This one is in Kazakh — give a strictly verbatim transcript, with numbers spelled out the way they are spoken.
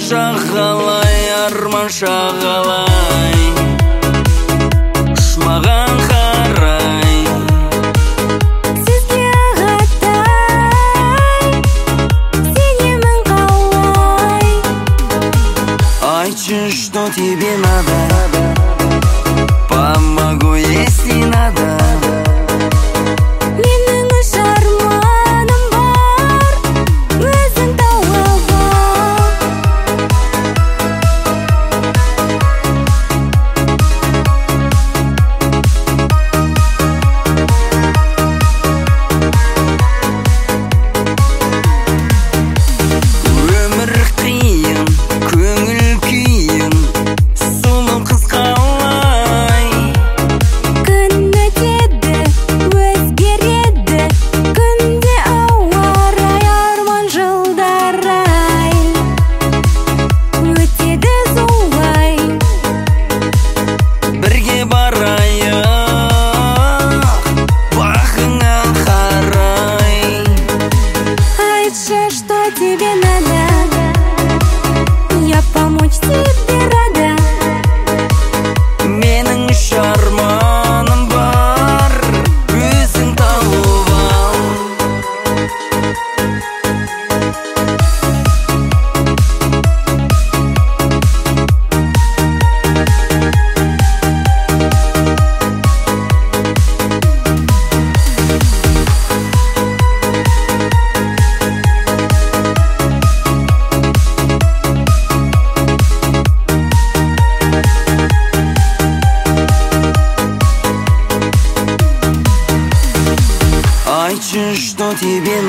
шағалай, арман шағалай, ұшмаған қарай. Сізге ағатай, сенемін қалай. Айтшы, что тебе надо, помогу, если надо. Менің үш арманым бар, өзің тауып ал. Өмір қиын, көңіл күйін, сұлу қыз қалай. Күн өтеді, өзгереді, күнде ауа рай, арман жылдарай. Өтеді солай, Бірге барайық, бағыңа қарай. айтшы, что тебе надо, я помочь тебе рада. Менің үш арманым бар, өзің тауып ал. Айтшы, что тебе